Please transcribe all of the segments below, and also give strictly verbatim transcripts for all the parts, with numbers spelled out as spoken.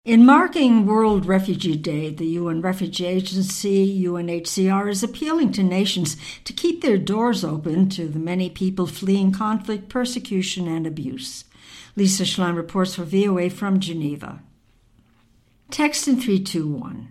In marking World Refugee Day, the U N Refugee Agency, U N H C R, is appealing to nations to keep their doors open to the many people fleeing conflict, persecution, and abuse. Lisa Schlein reports for V O A from Geneva. Text in three two one.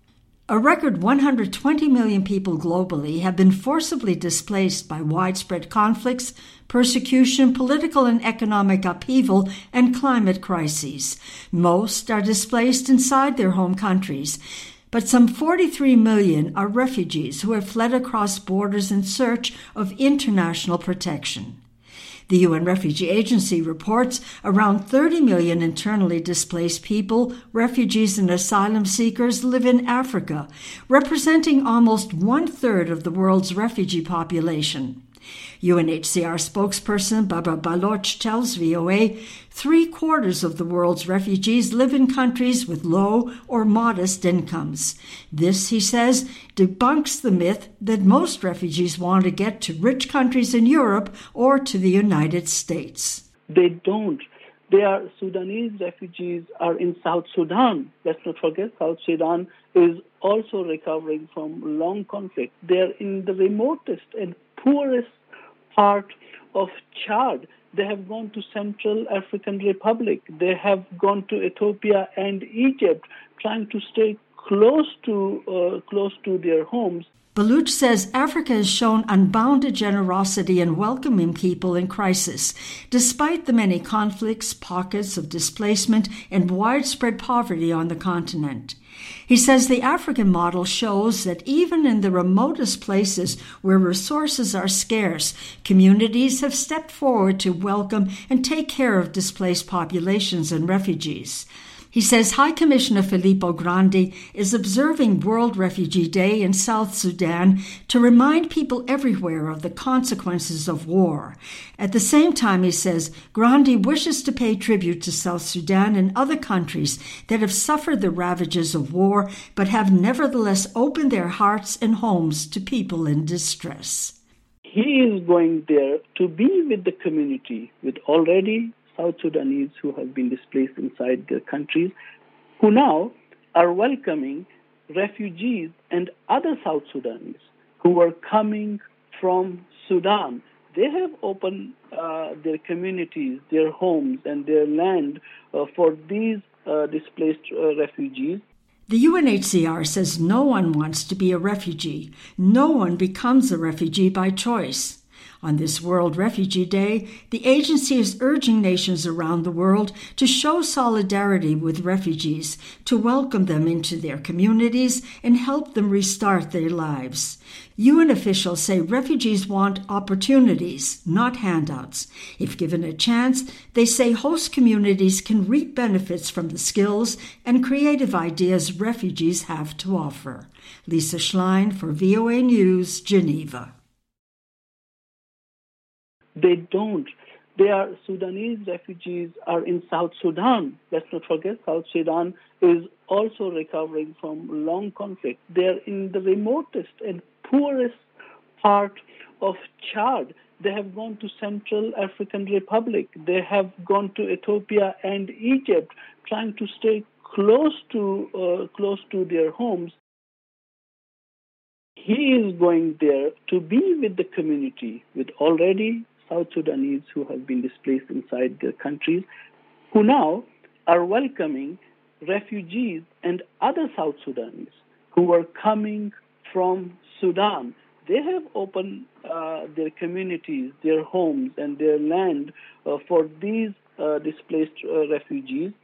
A record one hundred twenty million people globally have been forcibly displaced by widespread conflicts, persecution, political and economic upheaval, and climate crises. Most are displaced inside their home countries, but some forty-three million are refugees who have fled across borders in search of international protection. The U N Refugee Agency reports around thirty million internally displaced people, refugees and asylum seekers live in Africa, representing almost one-third of the world's refugee population. U N H C R spokesperson Barbara Baloch tells V O A three-quarters of the world's refugees live in countries with low or modest incomes. This, he says, debunks the myth that most refugees want to get to rich countries in Europe or to the United States. They don't. Their Sudanese refugees are in South Sudan. Let's not forget, South Sudan is also recovering from long conflict. They're in the remotest and poorest part of Chad. They have gone to Central African Republic. They have gone to Ethiopia and Egypt, trying to stay close to uh, close to their homes. Baluch says Africa has shown unbounded generosity in welcoming people in crisis, despite the many conflicts, pockets of displacement, and widespread poverty on the continent. He says the African model shows that even in the remotest places where resources are scarce, communities have stepped forward to welcome and take care of displaced populations and refugees. He says High Commissioner Filippo Grandi is observing World Refugee Day in South Sudan to remind people everywhere of the consequences of war. At the same time, he says, Grandi wishes to pay tribute to South Sudan and other countries that have suffered the ravages of war but have nevertheless opened their hearts and homes to people in distress. He is going there to be with the community, with already South Sudanese who have been displaced inside their countries, who now are welcoming refugees and other South Sudanese who are coming from Sudan. They have opened uh, their communities, their homes, and their land uh, for these uh, displaced uh, refugees. The U N H C R says no one wants to be a refugee. No one becomes a refugee by choice. On this World Refugee Day, the agency is urging nations around the world to show solidarity with refugees, to welcome them into their communities and help them restart their lives. U N officials say refugees want opportunities, not handouts. If given a chance, they say host communities can reap benefits from the skills and creative ideas refugees have to offer. Lisa Schlein for V O A News, Geneva. They don't. Their Sudanese refugees are in South Sudan. Let's not forget, South Sudan is also recovering from long conflict. They're in the remotest and poorest part of Chad. They have gone to Central African Republic. They have gone to Ethiopia and Egypt, trying to stay close to uh, close to their homes. He is going there to be with the community, with already South Sudanese who have been displaced inside their countries, who now are welcoming refugees and other South Sudanese who are coming from Sudan. They have opened uh, their communities, their homes, and their land uh, for these uh, displaced uh, refugees.